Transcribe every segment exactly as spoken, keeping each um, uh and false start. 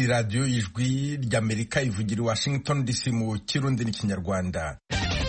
ni radio ijwi ry'Amerika ivugira i Washington D C mu Kirundi n'Ikinyarwanda.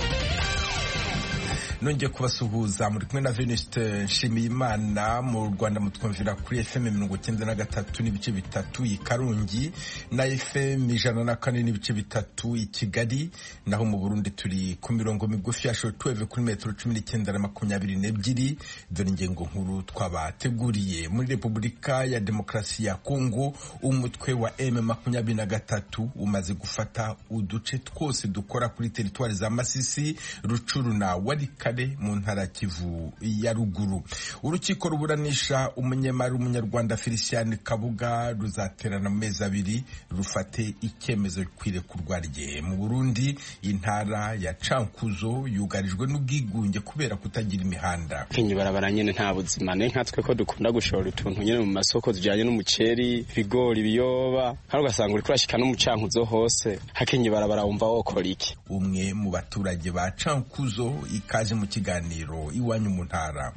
Nongeye kubasuhuza muri kumwe na Venuste Nshimiyimana. Mu Rwanda mutwumvira kuri F M mirongo icyenda na gatatu n'ibice bitatu i Karongi na F M ijana na kane n'ibice bitatu i Kigali, naho mu Burundi turi ku mirongo migufi ya shortwave kuri metero cumi n'icyenda na makumyabiri n'ebyiri. Dore ingingo nkuru twabateguriye. Muri Repubulika ya Demokarasi ya Kongo, umutwe wa M makumyabiri na gatatu umaze gufata uduce twose dukora kuri teritwari za Masisi, Rucuru na Walikale mu ntara Kivu ya ruguru. Urukiko ruburanisha umunyemari umunyarwanda Felicien Kabuga ruzaterana mu mezi abiri rufate icyemezo kwirekurwa rye. Mu Burundi, intara ya Cankuzo yugarijwe n'ubwigunge kubera kutagira imihanda. Kinyi barabara nyene nta buzima ne nkatwe ko dukunda gushora utuntu nyene mu masoko tujanye n'umuceri, bigori, biyoba, hari ugasanga uri kurashika no mu Cankuzo hose. Hakinyi barabara wumva wokora iki? Umwe mu baturage ba Cankuzo ikaje mu kiganiro iwanyu mu ntara.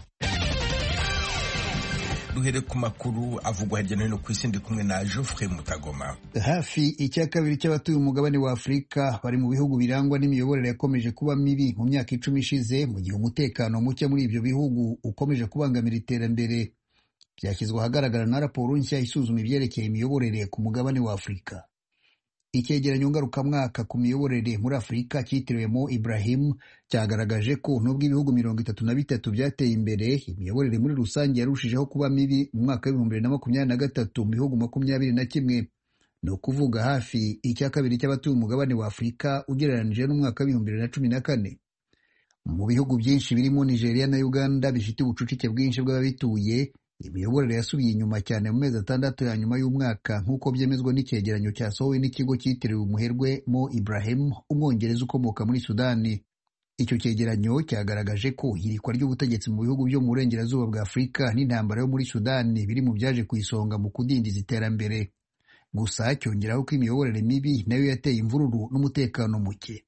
Duhere ku makuru avugwa hirya no hino ku isi, ndi kumwe na Geoffrey Mutagoma. Hafi icya kabiri cy'abatuye umugabane wa Afurika bari mu bihugu birangwa n'imiyoborere yakomeje kuba mibi mu myaka icumi ishize, mu gihe umutekano muke muri ibyo bihugu ukomeje kubangamira iterambere. Byashyizwe ahagaragara na raporo nshya isuzuma ibyerekeye imiyoborere ku mugabane wa Afurika. Icyegeranyo ngarukamwaka ku miyoborere muri Afurika cyitiriwe Mo Ibrahim cyagaragaje ko nubwo ibihugu mirongo itatu na bitatu byateye imbere, imiyoborere muri rusange yarushijeho kuba mibi mu mwaka w'ibihumbi bibiri na makumyabiri na gatatu mu bihugu makumyabiri na kimwe. Ni ukuvuga hafi icya kabiri cy'abatuye umugabane wa Afurika ugereranije n'umwaka w'ibihumbi bibiri na cumi na kane. Mu bihugu byinshi birimo Nigeria na Uganda bifite ubucucike bwinshi bw'ababituye, imiyoborere yasubiye inyuma cyane mu mezi atandatu ya nyuma y'umwaka, nk'uko byemezwa n'icyegeranyo cyasohowe n'ikigo cyitiriwe umuherwe Mo Ibrahim, umwongereza ukomoka muri Sudani. Icyo cyegeranyo cyagaragaje ko ihirikwa ry'ubutegetsi mu bihugu byo mu burengerazuba bwa Afurika n'intambara yo muri Sudani biri mu byaje ku isonga mu kudindiza iterambere. Gusa cyongeraho ko imiyoborere mibi nayo yateye imvururu n'umutekano muke.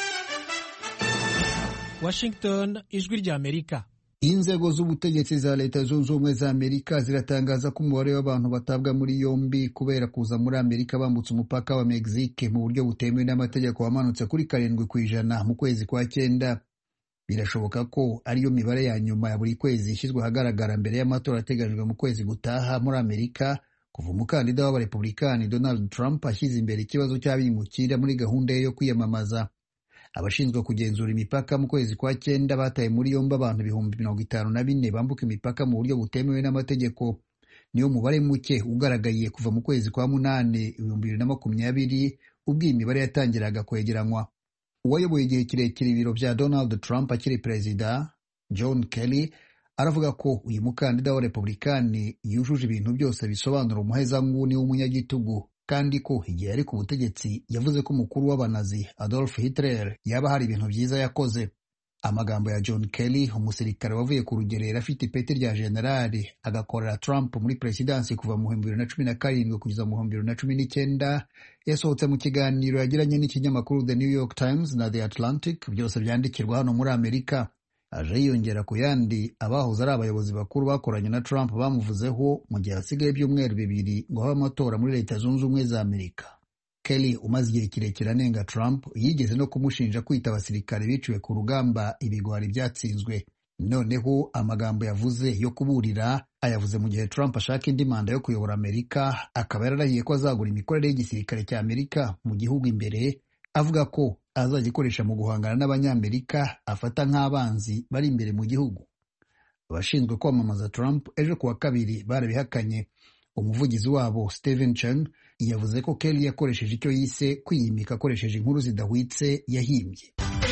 Washington, ijwi ry'Amerika. Inzego z'ubutegetsi za Leta Zunze Ubumwe za Amerika ziratangaza ko umubare w'abantu batabwa muri yombi kubera kuza muri Amerika bambutse umupaka wa Mexique mu buryo butemewe n'amategeko wamanutse kuri karindwi ku ijana mu kwezi kwa cyenda. Birashoboka ko ariyo mibare ya nyuma ya buri kwezi ishyizwe ahagaragara mbere y'amatora ateganyijwe mu kwezi gutaha muri Amerika, kuva umukandida w'abarepublikani Donald Trump ashyize imbere ikibazo cy'abimukira muri gahunda ye yo kwiyamamaza. Abashinzwe kugenzura imipaka mu kwezi kwa cyenda bataye muri yombi abantu ibihumbi mirongo itanu na bine bambuka imipaka mu buryo butemewe n'amategeko. Niyo mubare muke ugaragaye kuva mu kwezi kwa munane ibihumbi bibiri na makumyabiri, ubwo iyi mibare yatangiraga kwegeranywa. Uwayoboye igihe kirekire ibiro bya Donald Trump akiri perezida, John Kelly, aravuga ko uyu mukandida wa Republikani yujuje ibintu byose bisobanura umuhezanguni w'umunyagitugu, kandi ko igihe yari ku butegetsi yavuze ko umukuru w'abanazi Adolf Hitler yaba hari ibintu byiza yakoze. Amagambo ya John Kelly, umusirikare wavuye ku rugerero afite ipeti rya generali agakorera Trump muri presidansi kuva mu bihumbi bibiri na cumi na karindwi kugeza mu bihumbi bibiri na cumi n'icyenda, yasohotse mu kiganiro yagiranye n'ikinyamakuru The New York Times na The Atlantic, byose byandikirwa hano muri Amerika. Aje yiyongera ku yandi abahoze ari abayobozi bakuru bakoranye na Trump bamuvuzeho mu gihe hasigaye ibyumweru bibiri ngo habe amatora muri Leta Zunze Ubumwe za Amerika. Kelly, umaze igihe kirekire anenga Trump, yigeze no kumushinja kwita abasirikare biciwe ku rugamba ibigwari byatsinzwe. Noneho amagambo yavuze yo kuburira ayavuze mu gihe Trump ashaka indi manda yo kuyobora Amerika, akaba yararahiye ko azagura imikorere y'igisirikare cya Amerika mu gihugu imbere, avuga ko azagikoresha mu guhangana n'abanyamerika afata nk'abanzi bari imbere mu gihugu. Abashinzwe kwamamaza Trump ejo kuwa kabiri barabihakanye. Umuvugizi wabo Stephen Chen yavuze ko Kelly yakoresheje icyo yise kwiyimika akoresheje inkuru zidahwitse yahimbye.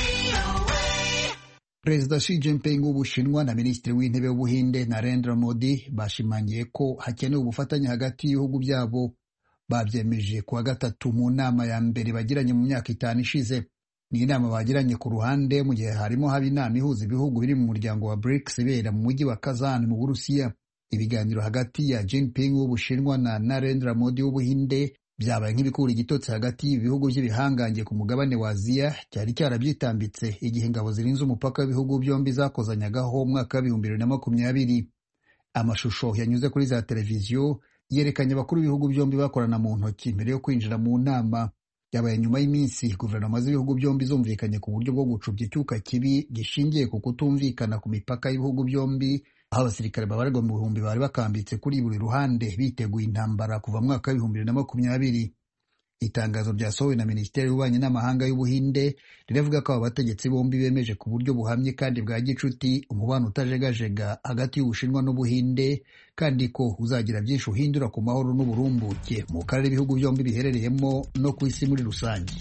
Perezida Xi Jinping w'Ubushinwa na Minisitiri w'Intebe w'Ubuhinde Narendra Modi bashimangiye ko hakenewe ubufatanye hagati y'ibihugu byabo. Babyemeje kuwa gatatu mu nama ya mbere bagiranye mu myaka itanu ishize. Ni inama bagiranye ku ruhande mu gihe harimo haba inama ihuza ibihugu biri mu muryango wa BRICS ibera mu mujyi wa Kazan mu Burusiya. Ibiganiro hagati ya Jinping w'Ubushinwa na Narendra Modi w'Ubuhinde byabaye nk'ibikura igitotsi hagati y'ibihugu by'ibihangange ku mugabane wa Aziya cyari cyarabyitambitse igihe ingabo zirinze umupaka w'ibihugu byombi zakozanyagaho mu mwaka w'ibihumbi bibiri na makumyabiri. Amashusho yanyuze kuri za televiziyo yerekanye abakuru b'ibihugu byombi bakorana mu ntoki mbere yo kwinjira mu nama. Yabaye nyuma y'iminsi guverinoma z'ibihugu byombi zumvikanye ku buryo bwo gucubya icyuka kibi gishingiye ku kutumvikana ku mipaka y'ibihugu byombi, aho abasirikare babarirwa mu bihumbi bari bakambitse kuri buri ruhande biteguye intambara kuva mu mwaka w'ibihumbi bibiri na makumyabiri. Itangazo ryasohowe na Minisiteri y'Ububanyi n'Amahanga y'Ubuhinde riravuga ko aba bategetsi bombi bemeje ku buryo buhamye kandi bwa gicuti umubano utajegajega hagati y'Ubushinwa n'Ubuhinde, kandi ko uzagira byinshi uhindura ku mahoro n'uburumbuke mu karere ibihugu byombi biherereyemo no ku isi muri rusange.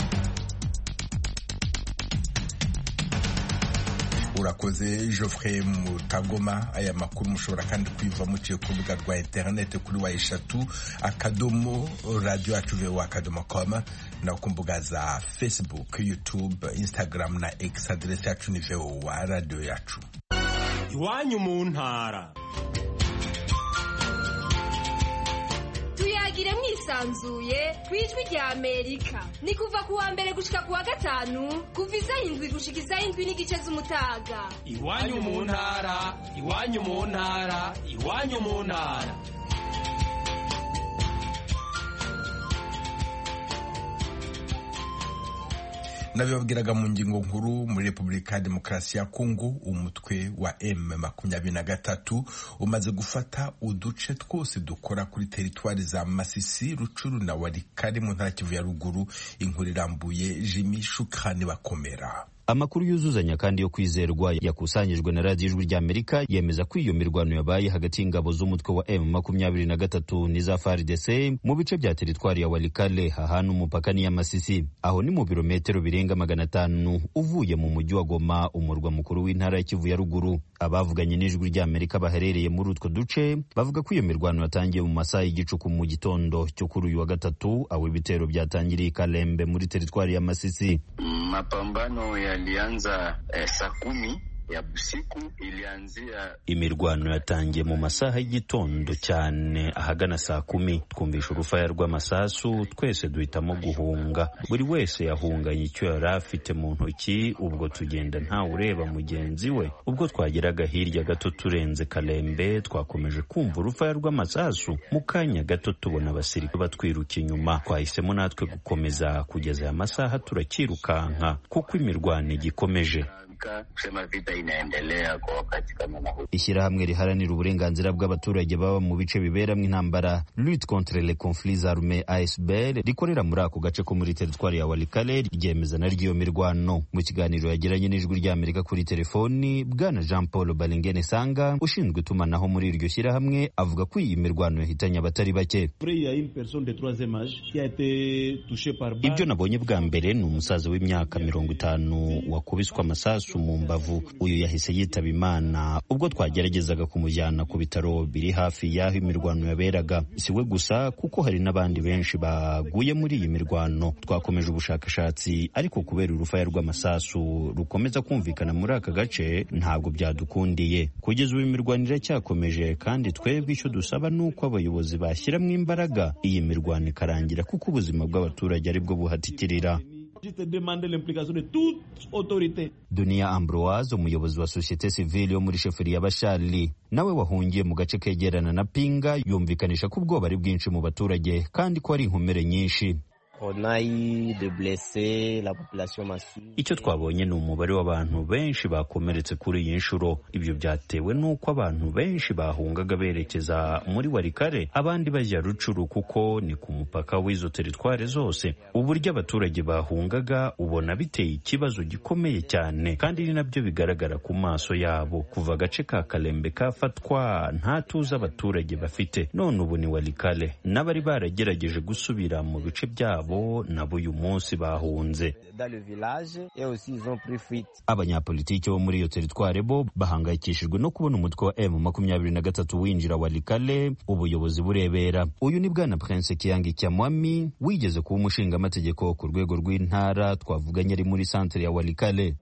Urakoze Geoffrey Mutagoma. Aya makuru mushobora kandi kwiva muciye ku rubuga rwa internet kuri wa eshatu akadomo radio yacu voa akadomo com na ku mbuga za Facebook, YouTube, Instagram na X. Adresse yacu ni voa radio yacu. Iwanyu mu ntara. Tuyagire mwisanzuye kwijwi rya Amerika. Ni kuva kuwa mbere gushika kuwa gatanu kuva isaha indwi gushika isaha indwi n'igice z'umutaga. Iwanyu mu ntara, iwanyu mu ntara, iwanyu mu ntara. Nabibabwiraga mu ngingo nkuru, muri Repubulika ya Demokarasi ya Kongo umutwe wa M makumyabiri na gatatu umaze gufata uduce twose dukora kuri teritwari za Masisi, Rucuru na Walikale mu ntara Kivu ya ruguru. Inkuru irambuye Jimmy Shukrani Bakomera. Amakuru yuzuzanya kandi yo kwizerwa yakusanyijwe na Radio Ijwi rya Amerika yemeza ko iyo mirwano yabaye hagati y'ingabo z'umutwe wa M makumyabiri na gatatu n'iza F A R D C mu bice bya teritwari ya Walikale hahana umupaka ni ya Masisi. Aho ni mu birometero birenga magana atanu uvuye mu mujyi wa Goma, umurwa mukuru w'intara ya Kivu ya ruguru. Abavuganye n'Ijwi rya Amerika baherereye muri utwo duce bavuga ko iyo mirwano yatangiye mu masaha y'igicuku mu gitondo cyo kuri uyu wa gatatu, aho ibitero byatangiriye Kalembe muri teritwari ya Masisi. Mapambano yalianza eh, saa kumi ya usiku. Ilianzia imirwano yatangiye mu masaha y'igitondo cyane ahagana saa kumi. Twumvisha urufaya rw'amasasu, twese duhitamo guhunga. Buri wese yahunganye icyo yari afite mu ntoki, ubwo tugenda nta ureba mugenzi we. Ubwo twageraga hirya gato turenze Kalembe, twakomeje kumva urufaya rw'amasasu. Mu kanya gato tubona abasirikare batwiruka inyuma. Twahisemo natwe gukomeza kugeza aya masaha turakirukanka kuko imirwano igikomeje. kusema vita inaendelea kwa wakati kama na huu. Ishyirahamwe riharanira uburenganzira bw'abaturage baba mu bice biberamo intambara Lutte contre les conflits armés A S B L rikorera muri ako gace ko muri teritwari ya Walikale ryemeza na ryo mirwano. Mu kiganiro yagiranye n'Ijwi rya Amerika kuri telefoni, Bwana Jean Paul Balengene Sanga ushinzwe itumanaho muri iryo shyirahamwe avuga ko iyi mirwano yahitanye abatari bake. Ibyo nabonye bwa mbere ni umusaza w'imyaka mirongo itanu wakubiswe amasasu mu mbavu. Uyu yahise yitaba Imana ubwo twageragezaga kumujyana ku bitaro biri hafi y'aho imirwano yaberaga. Siwe gusa kuko hari n'abandi benshi baguye muri iyi mirwano. Twakomeje ubushakashatsi ariko kubera urufaya rw'amasasu rukomeza kumvikana muri aka gace ntabwo byadukundiye. Kugeza ubu imirwano iracyakomeje kandi twebwe icyo dusaba nuko abayobozi bashyiramo imbaraga iyi mirwano ikarangira kuko ubuzima bw'abaturage aribwo buhatikirira. Dunia Ambroise, umuyobozi wa societe civile yo muri sheferi ya Bashali, nawe wahungiye mu gace kegerana na Pinga, yumvikanisha ko ubwoba ari bwinshi mu baturage kandi ko ari inkomere nyinshi. Icyo twabonye ni umubare w'abantu benshi bakomeretse kuri iyi nshuro. Ibyo byatewe n'uko abantu benshi bahungaga berekeza muri Walikale, abandi bajya Rucuru kuko ni ku mupaka w'izo teritware zose. Uburyo abaturage bahungaga ubona biteye ikibazo gikomeye cyane kandi ni nabyo bigaragara ku maso yabo. Kuva agace ka Kalembe kafatwa nta tuza abaturage bafite, none ubu ni Walikale. N'abari baragerageje gusubira mu bice byabo nabo uyu munsi bahunze. Abanyapolitiki bo muri iyo teritware bo bahangayikishijwe no kubona umutwe wa M makumyabiri na gatatu winjira Walikale ubuyobozi burebera. Uyu ni Bwana Prince Kiyangi Cyamwami, wigeze kuba umushinga amategeko ku rwego rw'intara. Twavuganye ari muri centre ya Walikale.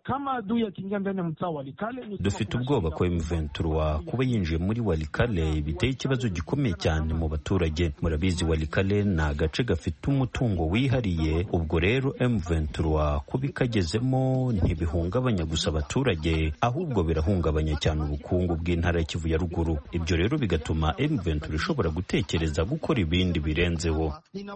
Dufite ubwoba ko M vingt-trois kuba yinjiye muri Walikale biteye ikibazo gikomeye cyane mu baturage. Murabizi Walikale ni agace gafite umutungo wihariye. Ubwo rero M ventura kuba ikagezemo ntibihungabanya gusa abaturage, ahubwo birahungabanya cyane ubukungu bw'intara ya Kivu ya ruguru. Ibyo rero bigatuma M ventura ishobora gutekereza gukora ibindi birenzeho.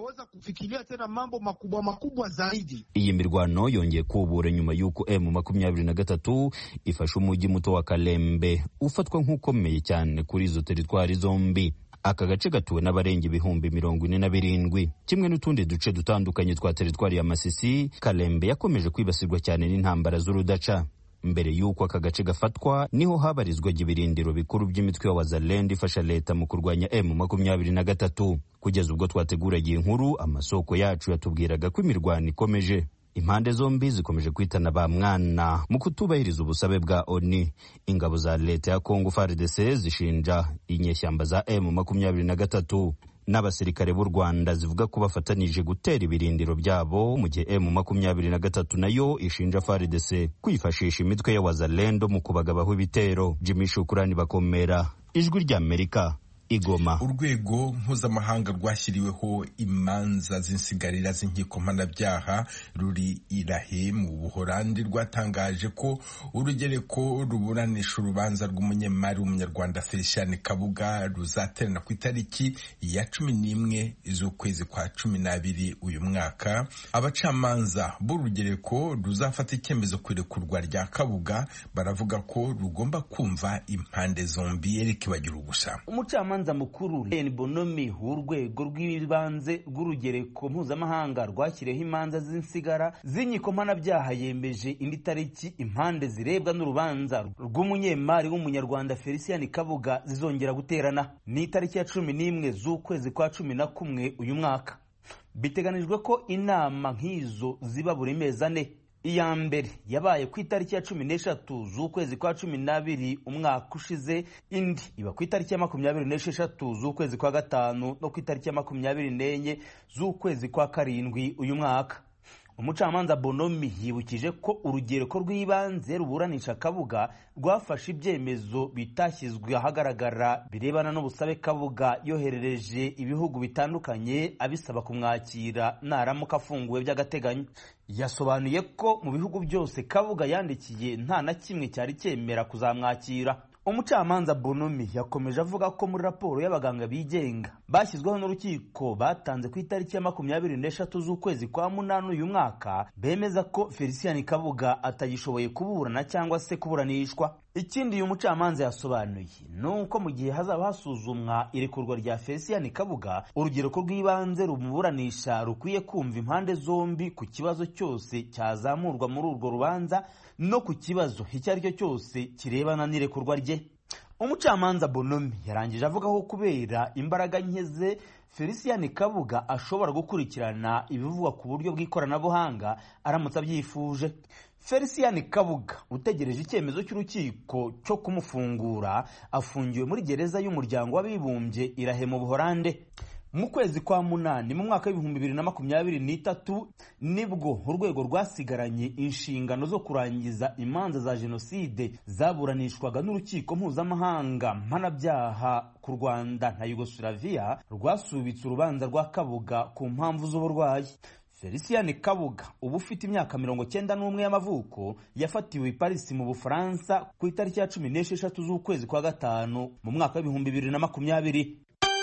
Iyi mirwano yongeye kubura nyuma y'uko M makumyabiri na gatatu ifashe umujyi muto wa Kalembe ufatwa nk'ukomeye cyane kuri izo teritwari zombi. Aka gace gatuwe n'abarenga ibihumbi mirongo ine na birindwi. Kimwe n'utundi duce dutandukanye twa teritwari ya Masisi, Kalembe yakomeje kwibasirwa cyane n'intambara z'urudaca. Mbere y'uko aka gace gafatwa niho habarizwaga ibirindiro bikuru by'imitwe ya Wazalendo ifasha leta mu kurwanya M makumyabiri na gatatu. Kugeza ubwo twateguragiye inkuru, amasoko yacu yatubwiraga ko imirwano ikomeje. Impande zombi zikomeje kwitana ba mwana mu kutubahiriza ubusabe bwa O N U. Ingabo za leta ya Kongo F A R D C zishinja inyeshyamba za M makumyabiri na gatatu n'abasirikare b'u Rwanda zivuga ko bafatanije gutera ibirindiro byabo, mu gihe M makumyabiri na gatatu nayo ishinja F A R D C kwifashisha imitwe ya Wazalendo mu kubagabaho ibitero. Jimmy Shukurani Bakomera, Ijwi ry'Amerika, Igoma. Urwego mpuzamahanga rwashyiriweho imanza z'insigarira z'inkiko mpanabyaha ruri Irahe mu Buholandi rwatangaje ko urugereko ruburanisha urubanza rw'umunyemari w'umunyarwanda Felicien Kabuga ruzaterana ku itariki ya cumi n'imwe z'ukwezi kwa cumi n'abiri uyu mwaka. Abacamanza b'urugereko ruzafata icyemezo ku irekurwa rya Kabuga baravuga ko rugomba kumva impande zombi. Eric Bagira gusa umucamanza mukuru Len Bonomi w'urwego rw'ibanze rw'urugereko mpuzamahanga rwashyiriyeho imanza z'insigara z'inkiko mpanabyaha yemeje indi tariki impande zirebwa n'urubanza rw'umunyemari w'umunyarwanda Felicien Kabuga zizongera guterana. Ni itariki ya cumi n'imwe z'ukwezi kwa cumi na kumwe uyu mwaka. Biteganijwe ko inama nk'izo ziba buri mezi ane. Iya mbere yabaye ku itariki ya cumi n'eshatu z'ukwezi kwa cumi n'abiri umwaka ushize, indi iba ku itariki ya makumyabiri n'esheshatu z'ukwezi kwa gatanu no ku itariki ya makumyabiri n'enye z'ukwezi kwa karindwi uyu mwaka. Umucamanza Bonomi yibukije ko urugereko rw'ibanze ruburanisha Kabuga rwafashe ibyemezo bitashyizwe ahagaragara birebana n'ubusabe Kabuga yoherereje ibihugu bitandukanye abisaba kumwakira naramuka afunguwe by'agateganyo. Yasobanuye ko mu bihugu byose Kabuga yandikiye nta na kimwe cyari cyemera kuzamwakira. Umucamanza Bonomi yakomeje avuga ko muri raporo y'abaganga bigenga bashyizweho n'urukiko batanze ku itariki ya makumyabiri n'eshatu z'ukwezi kwa munani uyu mwaka bemeza ko Felicien Kabuga atagishoboye kuburana cyangwa se kuburanishwa. Ikindi uyu mucamanza yasobanuye nuko mu gihe hazaba hasuzumwa irekurwa rya Felicien Kabuga, urugereko rw'ibanze rumuburanisha rukwiye kumva impande zombi ku kibazo cyose cyazamurwa muri urwo rubanza no ku kibazo icyo ari cyo cyose kirebana n'irekurwa rye. Umucamanza Bonomi yarangije avuga ko kubera imbaraga nke ze Felicien Kabuga ashobora gukurikirana ibivugwa ku buryo bw'ikoranabuhanga aramutse abyifuje. Felicien Kabuga utegereje icyemezo cy'urukiko cyo kumufungura afungiwe muri gereza y'umuryango w'abibumbye Irahe mu Buholande. Mu kwezi kwa munani mu mwaka w'ibihumbi bibiri na makumyabiri n'itatu nibwo urwego rwasigaranye inshingano zo kurangiza imanza za jenoside zaburanishwaga n'urukiko mpuzamahanga mpanabyaha ku Rwanda na Yugoslavia rwasubitse urubanza rwa Kabuga ku mpamvu z'uburwayi. Felicien Kabuga ubu ufite imyaka mirongo cyenda n'umwe y'amavuko yafatiwe i Paris mu Bufaransa ku itariki ya cumi n'esheshatu z'ukwezi kwa gatanu mu mwaka w'ibihumbi bibiri na makumyabiri.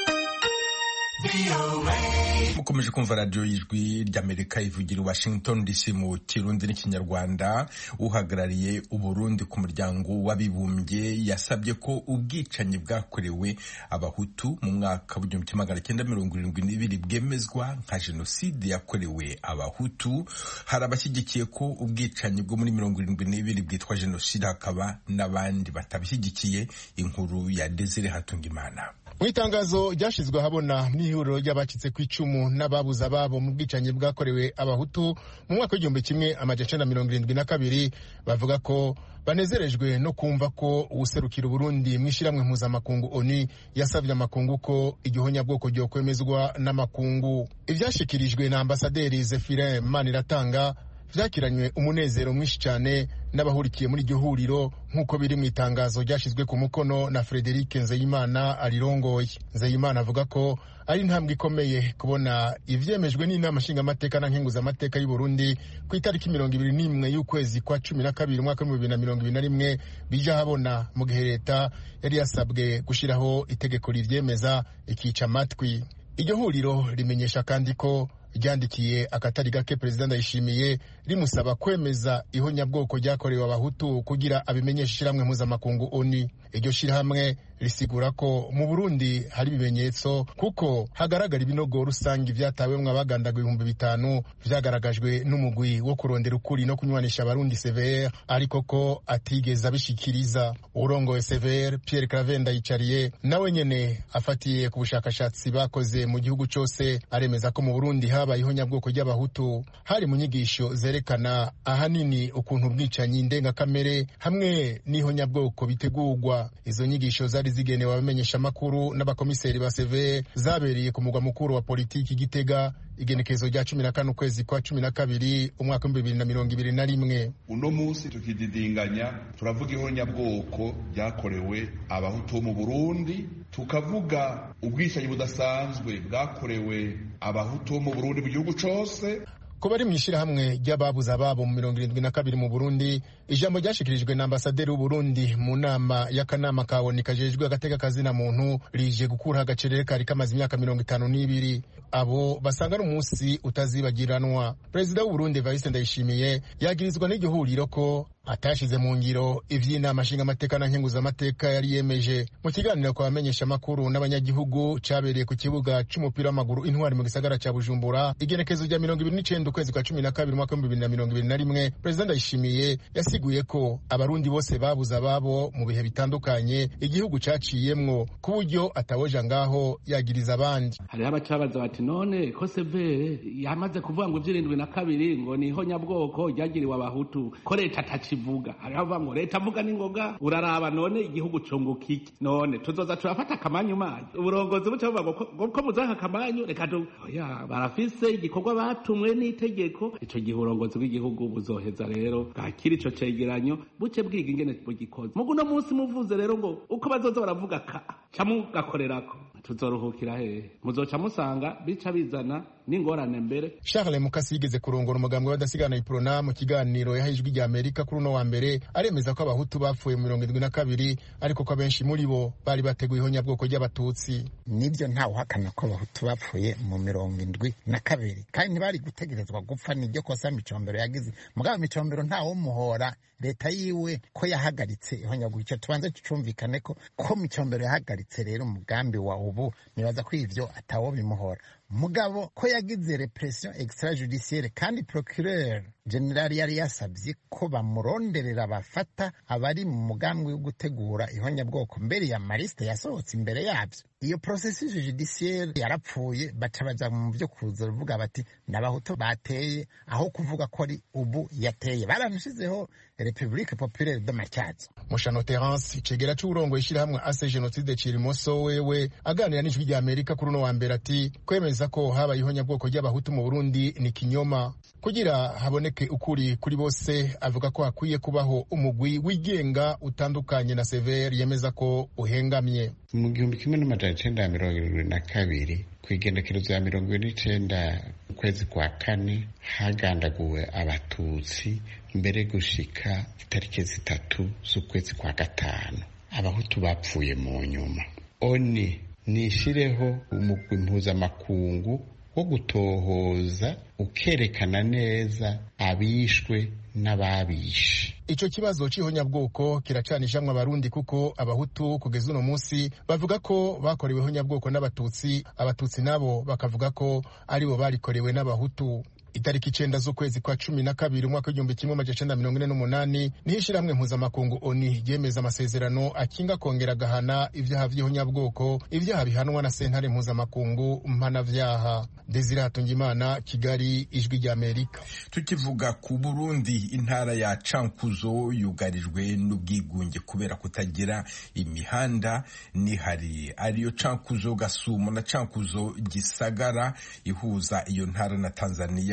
Mukomeje kumva radio y'Ijwi ry'Amerika ivugira Washington D C mu Kirundi n'Ikinyarwanda. Uhagarariye Uburundi ku muryango w'abibumbye yasabye ko ubwicanyi bwakorewe abahutu mu mwaka w'igihumbi kimwe magana cyenda mirongo irindwi n'ibiri bwemezwa nka jenoside yakorewe abahutu. Hari abashyigikiye ko ubwicanyi bwo muri mirongo irindwi n'ibiri bwitwa jenoside, hakaba n'abandi batabishyigikiye. Inkuru ya Desire Hatungimana. Mu itangazo ryashizwe habona n'ihuriro ry'abacitse ku icumu n'ababuza babo mu bwicanyi bwakorewe abahutu mu mwaka w'igihumbi kimwe amajana icenda mirongo irindwi na kabiri, bavuga ko banezerejwe no kumva ko uwuserukira Burundi mw'ishiramwe mpuzamakungu O N U yasabye amakungu ko igihonyabwoko ryo kwemezwa n'amakungu. Ivyashikirijwe na ambasaderi Zephirin Maniratanga vyakiranywe umunezero mwinshi cyane n'abahurikiye muri iryo huriro nk'uko biri mu itangazo ryashyizwe ku mukono na Frederic Nzeyimana arirongoye. Nzeyimana avuga ko ari intambwe ikomeye kubona ivyemejwe n'inama nshingamateka na nkenguzamateka y'u Burundi ku itariki mirongo ibiri n'imwe y'ukwezi kwa cumi na kabiri umwaka w'ibihumbi bibiri na mirongo ibiri na rimwe bija habona, mu gihe leta yari yasabwe gushiraho itegeko rivyemeza ikica amatwi. Iryo huriro rimenyesha kandi ko ryandikiye akatari gake Perezida Ndayishimiye rimusaba kwemeza ihonyabwoko ryakorewe abahutu kugira abimenyeshe ishyirahamwe mpuzamakungu O N U. Iryo shyirahamwe risigura ko mu Burundi hari ibimenyetso kuko hagaragara ibinogo rusange vyatawemwo abagandaga ibihumbi bitanu vyagaragajwe n'umugwi wo kurondera ukuri no kunywanisha abarundi C V R, ariko ko atigeze abishikiriza. Urongoye C V R Pierre Claver Ndayicariye nawe nyene afatiye ku bushakashatsi bakoze mu gihugu cose aremeza ko mu Burundi habaye ihonyabwoko ry'abahutu hari mu nyigisho zerekana ahanini ukuntu ubwicanyi ndengakamere hamwe n'ihonyabwoko bitegurwa. Izo nyigisho zari zigenewe abamenyesha makuru n'abakomiseri ba C V R zabereye ku mugwa mukuru wa politiki Gitega igenekezo rya cumi na kane ukwezi kwa cumi na kabiri umwaka w'ibihumbi bibiri na mirongo ibiri na rimwe. Uno munsi tukididinganya turavuga ihonyabwoko ryakorewe abahutu mu Burundi, tukavuga ubwicanyi budasanzwe bwakorewe abahutu mu Burundi mu gihugu cose. Ko bari mu ishyirahamwe ry'ababuze ababo mu mirongo irindwi na kabiri mu Burundi, ijambo ryashikirijwe na ambasaderi w'u Burundi mu nama y'akanama ka O N U kajejwe agateka kazina muntu rije gukura agacerere kari kamaze imyaka mirongo itanu n'ibiri. Abo basanga n'umunsi utazibagiranwa. Perezida w'u Burundi Evariste Ndayishimiye yagirizwa n'iryo huriro ko atashize mu ngiro ivy'inama nshingamateka na nkenguzamateka yari yemeje. Mu kiganiro kwa bamenyesha makuru n'abanyagihugu cabereye ku kibuga c'umupira w'amaguru Intwari mu gisagara ca Bujumbura igenekezo rya mirongo ibiri n'icenda ukwezi kwa cumi na kabiri umwaka w'ibihumbi bibiri na mirongo ibiri na rimwe, Perezida Ndayishimiye yasiguye ko abarundi bose babuze ababo mu bihe bitandukanye igihugu caciyemwo ku buryo atawoja ngaho yagiriza abandi. Hariho abacabaza bati none ko severe yamaze kuvuga ngo ivy'irindwi na kabiri ngo ni ihonyabwoko ryagiriwe abahutu ko leta atacivuga. Hariho abavuga ngo leta avuga n'ingoga, uraraba none igihugu cunguka iki? None tuzoza turafata akamanyu manyu uburongozi buca buvuga ngo ko muzaka akamanyu reka tu oya barafise igikorwa batumwe n'itegeko. Ico gihe uburongozi bw'igihugu buzoheza rero bwakira ico cegeranyo buce bwiga ingene bugikoze. Mugu no munsi muvuze rero ngo uko bazoza baravuga ka camugakorerako tuzoruhukira hehe? Muzoca musanga bica bizana n'ingorane mbere. Charles Mukasi yigeze kurongora umugambwe w'abadasigana Iprona mu kiganiro yahijwe rya Amerika kuri uno wa mbere aremeza ko abahutu bapfuye mu mirongo irindwi na kabiri ariko ko abenshi muri bo bari bateguye ihonyabwoko ry'abatutsi. Nibyo ntawe uhakana ko abahutu bapfuye mu mirongo indwi na kabiri kandi ntibari gutegerezwa gupfa. Nibyo kosa Micombero yagize, mugabo Micombero ntawe muhora leta yiwe ko yahagaritse ihonyabwoko. Icyo tubanze tucumvikane ko ko Micombero yahagaritse rero umugambi wa ubu nibaza ko ivyo atawo bimuhora. Mugabo ko yagize repression extrajudiciaire kandi procureur general yari yasabye ko bamuronderera bafata abari mu mugambi wo gutegura ihonyabwoko mbere ya mariste yasohotse imbere yabyo. Iyo processus judiciaire yarapfuye, baca baja mu byo kuza ruvuga bati n'abahutu bateye aho kuvuga ko ari ubu yateye. Baramushizeho Republique Populaire de Matyazo. Mushano Terence cegera c'urongo ishirahamwe Ase Genocide Cirimoso wewe aganira n'ijwi rya Amerika kuri uno wa mbere ati kwemeza ko habaye ihonyabwoko ry'abahutu mu Burundi ni kinyoma. Kugira haboneke ukuri kuri bose avuga ko hakwiye kubaho umugwi wigenga utandukanye na Sever yemeza ko uhengamye. Mu gihumbi kimwe n'amajana icenda mirongo irindwi na kabiri kw'igenekerezo ya mirongo ine n'icenda ukwezi kwa kane hagandaguwe abatutsi mbere gushika itariki zitatu z'ukwezi kwa gatanu. Abahutu bapfuye mu nyuma. Oni nishireho umugwi mpuzamakungu wo gutohoza ukerekana neza abishwe n'ababishe. Ico kibazo c'ihonyabwoko kiracanishamwe abarundi kuko abahutu kugeza uno munsi bavuga ko bakorewe ihonyabwoko n'abatutsi, abatutsi nabo bakavuga ko aribo barikorewe n'abahutu. Itariki icenda z'ukwezi kwa cumi na kabiri umwaka w'igihumbi kimwe amajana icenda mirongo ine n'umunani niho ishirahamwe mpuzamakungu O N U ryemeza amasezerano akinga kongera gahana ivyaha vy'ihonyabwoko, ivyaha bihanwa na sentare mpuzamakungu mpanavyaha. Desire Hatungimana, Kigali, Ijwi rya Amerika. Tukivuga ku Burundi, intara ya Cankuzo yugarijwe n'ubwigunge kubera kutagira imihanda nihari, ariyo Cankuzo Gasumo na Cankuzo Gisagara ihuza iyo ntara na Tanzania.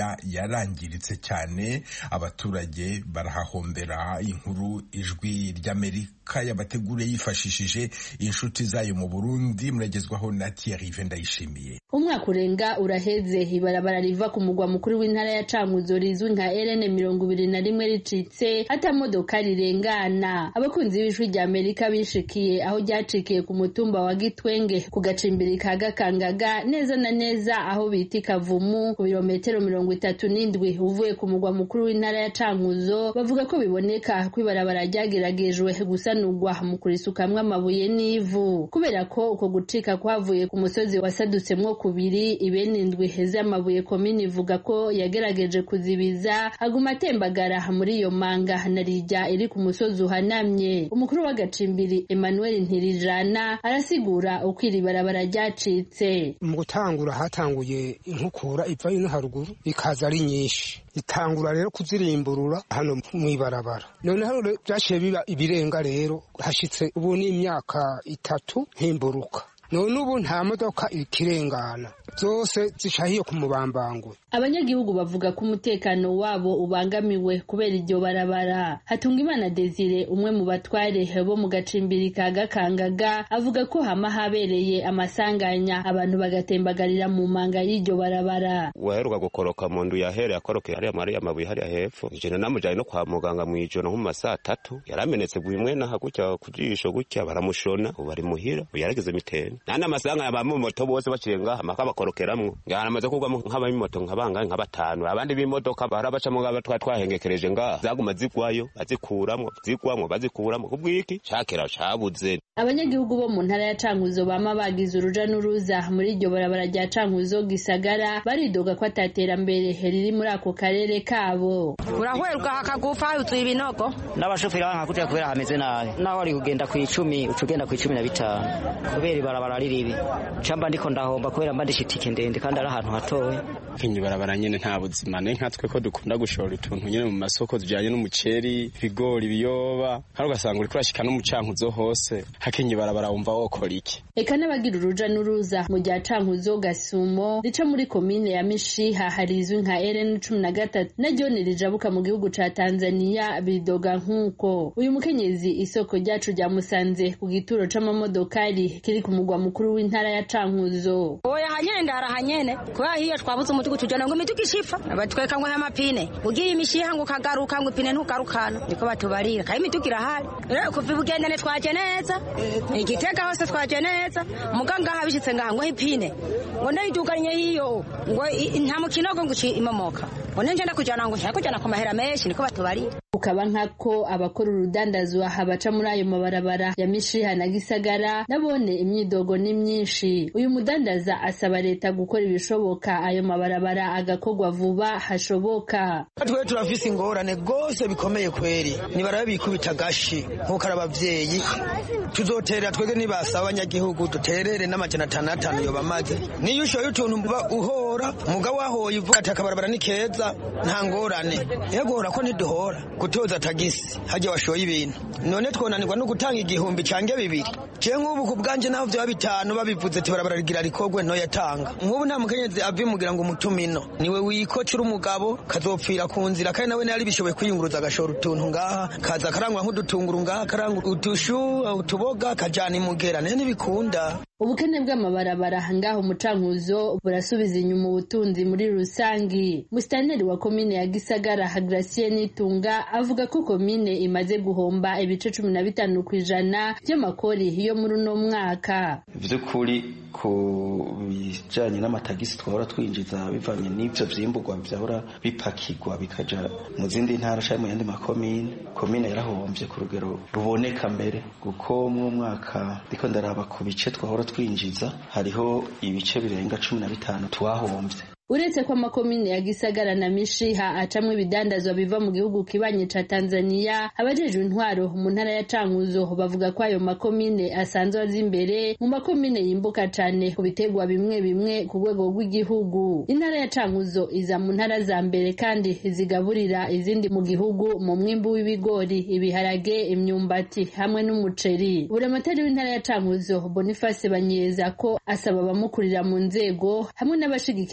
imirima yarangiritse cyane, abaturage barahahombera. Inkuru ijwi ry'Amerika yabateguriye yifashishije inshuti zayo mu Burundi, muragezwaho na Thierry Vendayishimiye. Umwaka urenga uraheze ibarabara riva ku mugwa mukuru w'intara ya Cankuzo rizwi nka R N mirongo ibiri na rimwe ricitse ata modoka rirengana. Abakunzi b'ijwi ry'Amerika bishikiye aho ryacikiye ku mutumba wa Gitwenge ku gacimbiri ka Gakangaga, neza na neza aho bita Kavumu, ku birometero mirongo itatu n'indwi uvuye ku mugwa mukuru w'intara ya Cankuzo. Bavuga ko biboneka ko ibarabara ryageragejwe gusanurwa mu kurisukamwe amabuye n'ivu, kubera ko uko gucika kwavuye ku musozi wasadutsemwo kubiri. Ibene indwi heze amabuye komini ivuga ko yagerageje kuzibiza aguma atembagara muri iyo manga narijya iri ku musozi uhanamye. Umukuru w'agacimbiri Emmanuel Ntirijana arasigura uko iri barabara ryacitse. Mu gutangura hatanguye inkukura iva ino haruguru ikaza ari nyinshi, itangura rero kuzirimburura hano mw'ibarabara. None hano byaciye biba ibirenga, rero hashitse ubu ni imyaka itatu himburuka. None ubu nta modoka ikirengana, zose zishahiye ku mubambango. Abanyagihugu bavuga ko umutekano wabo ubangamiwe kubera iryo barabara. Hatungimana Desire, umwe mu batware bo mu gacimbiri ka Gakangaga, avuga ko hama habereye amasanganya abantu bagatembagarira mu manga y'iryo barabara. Waheruka gukoroka mu ndu yahere yakoroke hariya mari amabuye hariya hepfo, ijana namujanye no kwa muganga mwijoro nko mu masaa atatu, yaramenetse gwimwe na hagucya kujisho gutya baramushona, ubari muhira uyarageze mitene. Nana masanga abamu moto bose bacirenga amaka bakorokeramwo, yaramaze kugwa nk'abami moto nkabanga nka batanu, abandi b'imodoka barabaca mu gaba twahengekereje nga zaguma zigwayo bazikuramwo zigwamwo bazikuramwo kubwiki cakera cabuze. Abanyagihugu bo mu ntara ya Cankuzo bama bagize uruja n'uruza muri iryo barabara rya Cankuzo Gisagara, baridoga ko ataterambere riri muri ako karere kabo. Urahweruka hakagufa utwi ibinogo n'abashoferi banka kutya kubera hameze nabi, naho ari kugenda ku icumi ucugenda ku icumi na bitanu kubera ibarabara riribi. Camba ndiko ndahomba kubera mba ndishitike ndende kandi ari ahantu hatowe. Kinyi barabara nyene nta buzima ne nkatwe ko dukunda gushora utuntu nyene mu masoko tujanye n'umuceri, ibigori, biyoba, kandi ugasanga uri kurashika no mu Cankuzo hose. Hakinyi barabara wumva wokora iki? Eka n'abagira uruja n'uruza mu rya Cankuzo Gasumo rica muri komine ya Mishiha harizwi nka R N cumi na gatatu naryo nirijabuka mu gihugu ca Tanzania, bidoga nkuko uyu mukenyezi isoko ryacu rya Musanze ku gituro c'amamodokari kiri ku mugwa mukuru w'intara ya Cankuzo. Oya hanyene ndara hanyene kwa hiyo twabuze umutugu tujana ngo mitugu ishifa abatweka ngo amapine ugiye imishiha ngo kagaruka ngo ipine ntugarukana niko batubarira kandi mitugu irahari rero kuva bugendane twaje neza igitega hose twaje neza muganga habishitse ngaha ngo ipine ngo ndayiduganye hiyo ngo nta mukinogo ngo imomoka ngo nje ndakujana ngo yakujana ku mahera menshi niko batubarira. Ukaba nkako abakora urudandazwa habaca muri ayo mabarabara ya Mishiha na Gisagara nabone imyidogo ni myinshi. Uyu mudandaza asaba leta gukora ibishoboka ayo mabarabara agakogwa vuba hashoboka. Twe turafise ingorane gose bikomeye kweri, ni barabe bikubita gashi nkuko arabavyeyi tuzotera twege nibasaba abanyagihugu duterere n'amajana atanu yo bamaze. Niyo ushoye utuntu uhora mugabo wahoye ivuga ati akabarabara ni keza nta ngorane, yegora ko niduhora gutoza tagisi haje washoye ibintu none twonanirwa no gutanga igihumbi cange bibiri. Je nk'ubu ku bwanje naho vyo bitanu babivuze ati barabara rigira rikogwe no yatanga. Nk'ubu nta mukenyezi avimugira ngo umutumino niwe wikocira umugabo kazopfira ku nzira kandi nawe nari bishoboye kwiyunguruza agashora utuntu ngaha kaza karangwa nk'udutunguru ngaha karangwa utushu utuboga kajana imugera nene bikunda. Ubukene bw'amabarabara ngaho mu Cankuzo burasubiza inyuma ubutunzi muri rusangi. Musitanteri wa komine ya Gisagara Hagracie Nitunga avuga ko komine imaze guhomba ibice cumi na bitanu kw'ijana by'amakori yo muri uno mwaka. Vy'ukuri ku bijanye n'amatagisi twahora twinjiza bivanye n'ivyo vyimburwa vyahora bipakirwa bikaja mu zindi ntara canke mu yandi makomine, komine yarahomvye ku rugero ruboneka mbere kuko mu mwaka ndiko ndaraba ku bice twahora twinjiza hariho ibice birenga cumi na bitanu twahomvye. Uretse kwa makomine ya Gisagara na Mishiha acamwe ibidandazwa biva mu gihugu kibanye ca Tanzania, abajejwe intwaro mu ntara ya Cankuzo bavuga ko ayo makomine asanzwe azi imbere mu makomine yimbuka cane ku bitegwa bimwe bimwe ku rwego rw'igihugu. Intara ya Cankuzo iza mu ntara za mbere kandi zigaburira izindi mu gihugu mu mwimbu w'ibigori, ibiharage, imyumbati hamwe n'umuceri. Buramatari w'intara ya Cankuzo Boniface Banyeza ko asaba abamukurira mu nzego hamwe n'abashigikira mu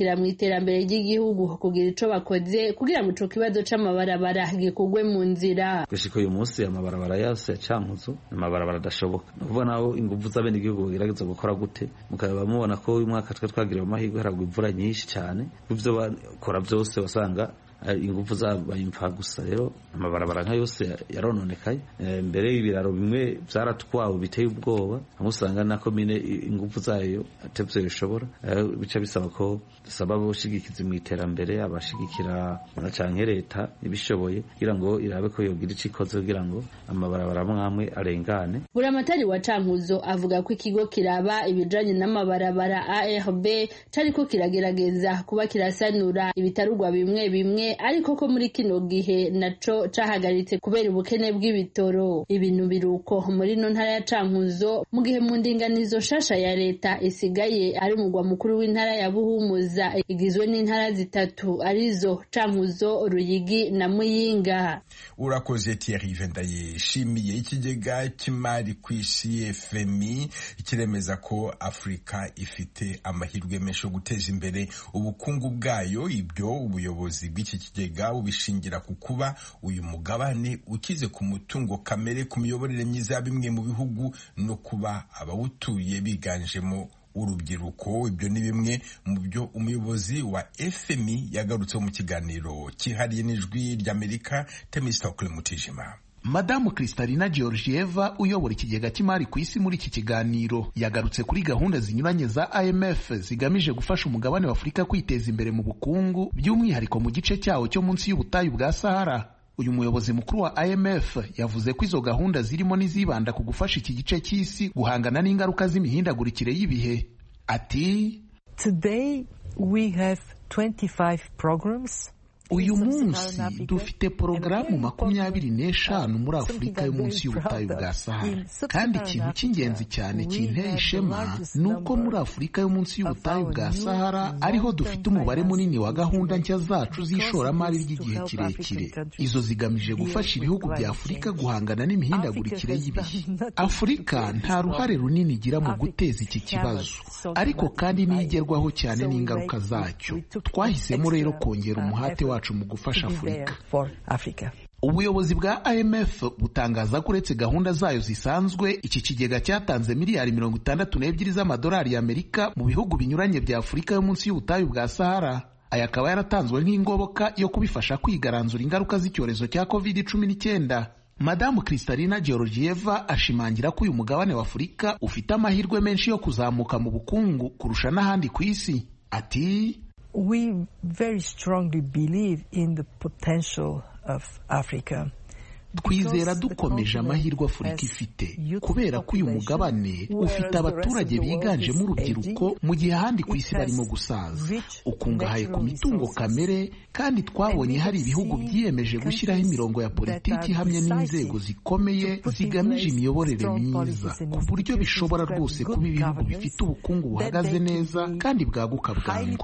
iterambere ry'igihugu kugira ico bakoze kugira ngo ico kibazo c'amabarabara gikugwe mu nzira. Gushika uyu munsi amabarabara yose ya Cankuzo amabarabara adashoboka. Nuvuga naho ingufu z'abene igihugu bagerageza gukora gute mukaba mubona ko uyu mwaka twe twagiriwe amahirwe haragwa imvura nyinshi cyane ibyo bakora byose wasanga ingufu zabaye impfa gusa. Rero amabarabara nka yose yarononekaye, mbere y'ibiraro bimwe byaratwawe biteye ubwoba, aho usanga na komine ingufu zayo atevye bishobora, bica bisaba ko dusaba abashigikizi mu iterambere, abashigikira canke leta ibishoboye kugira ngo irabe ko yogira icikoze kugira ngo amabarabara amwe arengane. Buramatari wa Cankuzo avuga ko ikigo kiraba ibijanye n'amabarabara A R B cariko kiragerageza kuba kirasanura ibitarugwa bimwe bimwe, ariko ko muri kino gihe naco cahagaritse kubera ubukene bw'ibitoro. Ibintu biruko muri no ntara ya Cankuzo mu gihe mu ndinganizo shasha ya leta isigaye ari umugwa mukuru w'intara ya Buhumuza igizwe n'intara zitatu arizo Cankuzo, Ruyigi na Muyinga. Urakoze Thierry Vendaye. Shimiye ikigega cy'imari kw'isi F M I kiremeza ko Afrika ifite amahirwe menshi yo guteza imbere ubukungu bwayo. Ibyo ubuyobozi bw'iki kigega ubishingira ku kuba uyu mugabane ukize ku mutungo kamere, ku miyoborere myiza ya bimwe mu bihugu no kuba abawutuye biganjemo urubyiruko. Ibyo ni bimwe mu byo umuyobozi wa F M I yagarutseho mu kiganiro cyihariye n'ijwi ry'Amerika. Temistokle Mutijima. Madamu Kristalina Georgieva uyobora ikigega cy'imari ku isi muri iki kiganiro yagarutse kuri gahunda zinyuranye za I M F zigamije gufasha umugabane wa Afurika kwiteza imbere mu bukungu, by'umwihariko mu gice cyawo cyo munsi y'ubutayu bwa Sahara. Uyu muyobozi mukuru wa I M F yavuze ko izo gahunda zirimo n'izibanda ku gufasha iki gice cy'isi guhangana n'ingaruka z'imihindagurikire y'ibihe. Ati, Today we have twenty-five programs. Uyu munsi dufite porogaramu makumyabiri n'eshanu muri Afurika yo munsi y'ubutayu bwa Sahara, kandi ikintu cy'ingenzi cyane kinteye ishema ni uko muri Afurika yo munsi y'ubutayu bwa Sahara ariho dufite umubare munini wa gahunda nshya zacu z'ishoramari ry'igihe kirekire. Izo zigamije gufasha ibihugu bya Afurika guhangana n'imihindagurikire y'ibihe. Afurika nta ruhare runini igira mu guteza iki kibazo, ariko kandi nigerwaho cyane n'ingaruka zacyo. Twahisemo rero kongera umuhate wa mu gufasha Afurika. Ubuyobozi bwa I M F butangaza ko uretse gahunda zayo zisanzwe, iki kigega cyatanze miliyari mirongo itandatu n'ebyiri z'amadolari y'Amerika mu bihugu binyuranye bya Afurika yo munsi y'ubutayu bwa Sahara. Aya akaba yaratanzwe nk'ingoboka yo kubifasha kwigaranzura ingaruka z'icyorezo cya covid cumi n'icyenda. Madamu Kristalina Georgieva ashimangira ko uyu mugabane wa Afurika ufite amahirwe menshi yo kuzamuka mu bukungu kurusha n'ahandi ku isi. Ati, We very strongly believe in the potential of Africa. Twizera dukomeje amahirwe Afurika ifite kubera ko uyu mugabane ufite abaturage biganjemo urubyiruko mu gihe ahandi ku isi barimo gusaza, ukungahaye ku mitungo kamere, kandi twabonye hari ibihugu byiyemeje gushyiraho imirongo ya politiki ihamye n'inzego zikomeye zigamije imiyoborere myiza, ku buryo bishobora rwose kuba ibihugu bifite ubukungu buhagaze neza kandi bwaguka bwangu.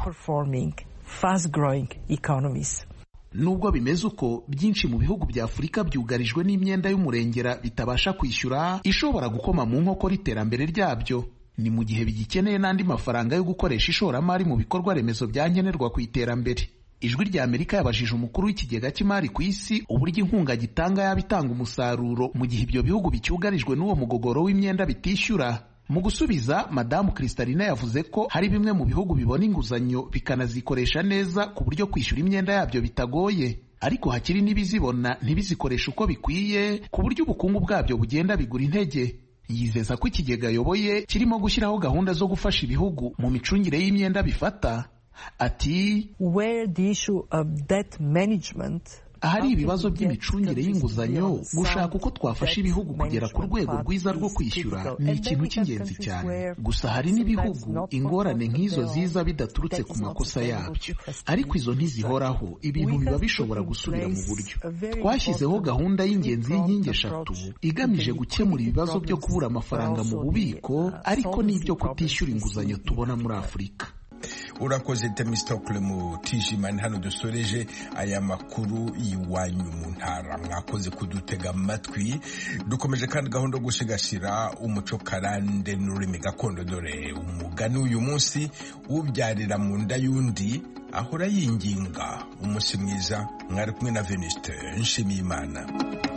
Nubwo bimeze uko, byinshi mu bihugu bya Afurika byugarijwe n'imyenda y'umurengera bitabasha kwishyura, ishobora gukoma mu nkokora iterambere ryabyo. Ni mu gihe bigikeneye n'andi mafaranga yo gukoresha ishoramari mu bikorwa remezo byankenerwa ku iterambere. Ijwi rya Amerika yabajije umukuru w'ikigega cy'imari ku isi uburyo inkunga gitanga yaba itanga umusaruro mu gihe ibyo bihugu bicyugarijwe n'uwo mugogoro w'imyenda bitishyura. Mu gusubiza, Madamu Kristalina yavuze ko hari bimwe mu bihugu bibona inguzanyo bikanazikoresha neza ku buryo kwishyura imyenda yabyo bitagoye, ariko hakiri n'ibizibona ntibizikoresha uko bikwiye ku buryo ubukungu bwabyo bugenda bigura intege. Yizeza ko ikigega ayoboye kirimo gushyiraho gahunda zo gufasha ibihugu mu micungire y'imyenda bifata. Ati, Where the issue of debt management ahari ibibazo by'imicungire y'inguzanyo, gushaka uko twafasha ibihugu kugera ku rwego rwiza rwo kwishyura ni ikintu cy'ingenzi cyane. Gusa hari n'ibihugu ingorane nk'izo ziza bidaturutse ku makosa yabyo, ariko izo ntizihoraho, ibintu biba bishobora gusubira mu buryo. Twashyizeho gahunda y'ingenzi y'inkingi eshatu igamije gukemura ibibazo byo kubura amafaranga mu bubiko, ariko n'ibyo kutishyura inguzanyo tubona muri Afurika. urakoze Temistokle mu Tijimani. Hano dusoreje aya makuru y'iwanyu mu ntara. Mwakoze kudutega amatwi. Dukomeje kandi gahunda yo gusigasira umuco karande n'ururimi gakondo. Dore umugani uyu munsi: ubyarira mu nda y'undi ahora yinginga. Umunsi mwiza. Mwari kumwe na Venuste Nshimiyimana.